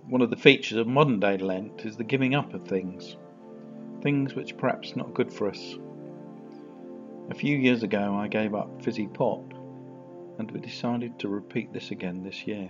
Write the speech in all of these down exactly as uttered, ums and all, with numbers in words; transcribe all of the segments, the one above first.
One of the features of modern day Lent is the giving up of things, things which are perhaps not good for us. A few years ago I gave up fizzy pop, and we decided to repeat this again this year.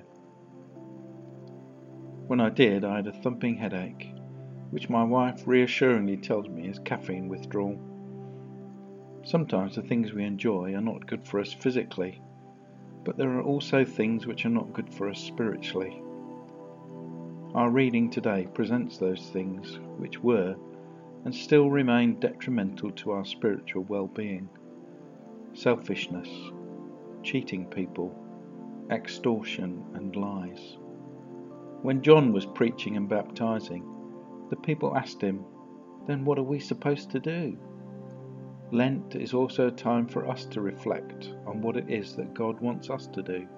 When I did, I had a thumping headache, which my wife reassuringly tells me is caffeine withdrawal. Sometimes the things we enjoy are not good for us physically, but there are also things which are not good for us spiritually. Our reading today presents those things which were and still remain detrimental to our spiritual well-being. Selfishness, cheating people, extortion and lies. When John was preaching and baptizing, the people asked him, "Then what are we supposed to do?" Lent is also a time for us to reflect on what it is that God wants us to do.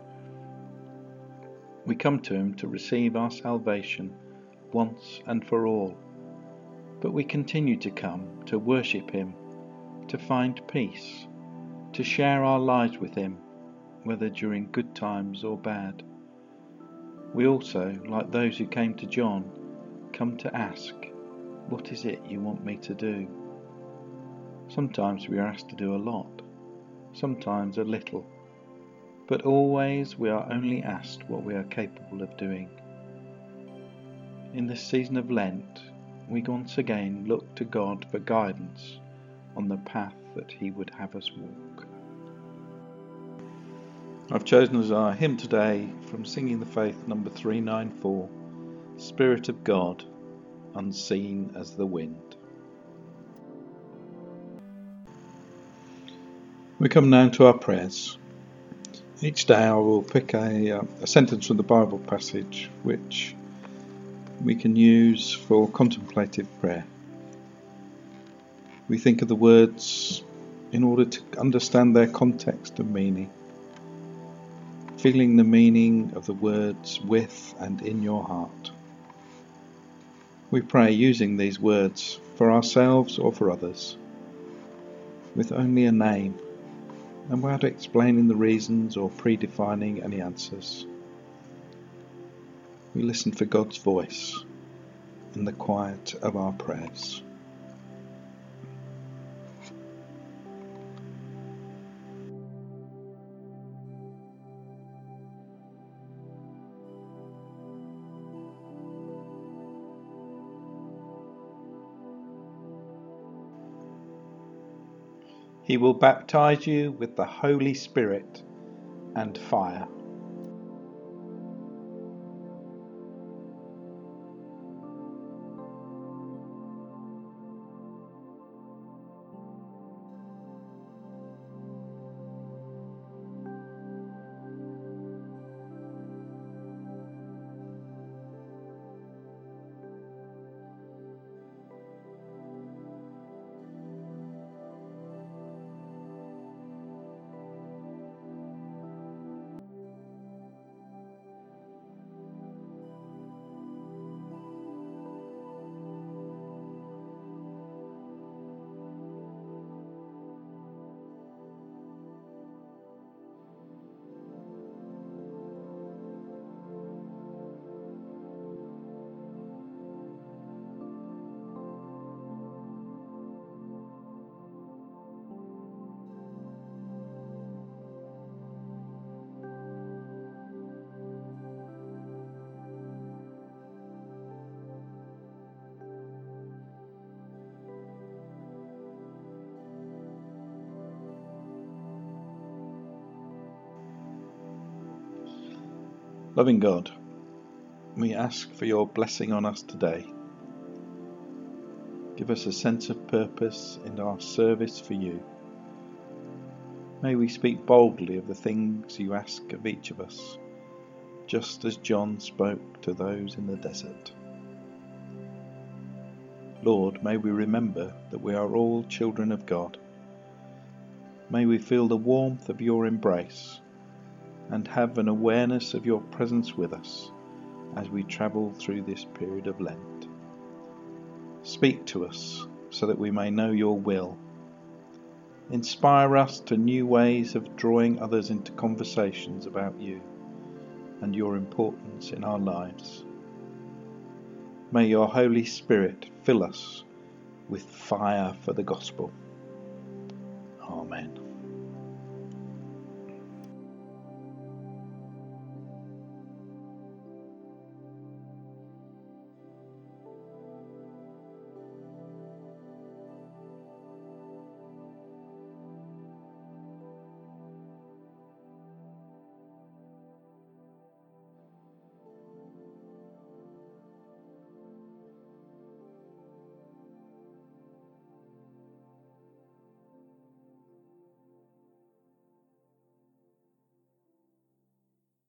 We come to Him to receive our salvation once and for all, but we continue to come to worship Him, to find peace, to share our lives with Him, whether during good times or bad. We also, like those who came to John, come to ask, "What is it you want me to do?" Sometimes we are asked to do a lot, sometimes a little, but always we are only asked what we are capable of doing. In this season of Lent, we once again look to God for guidance on the path that He would have us walk. I've chosen as our hymn today from Singing the Faith number three ninety-four, Spirit of God, Unseen as the Wind. We come now to our prayers. Each day I will pick a, uh, a sentence from the Bible passage which we can use for contemplative prayer. We think of the words in order to understand their context and meaning, feeling the meaning of the words with and in your heart. We pray using these words for ourselves or for others, with only a name, and without explaining the reasons or predefining any answers. We listen for God's voice in the quiet of our prayers. He will baptize you with the Holy Spirit and fire. Loving God, we ask for your blessing on us today. Give us a sense of purpose in our service for you. May we speak boldly of the things you ask of each of us, just as John spoke to those in the desert. Lord, may we remember that we are all children of God. May we feel the warmth of your embrace and have an awareness of your presence with us as we travel through this period of Lent. Speak to us so that we may know your will. Inspire us to new ways of drawing others into conversations about you and your importance in our lives. May your Holy Spirit fill us with fire for the gospel.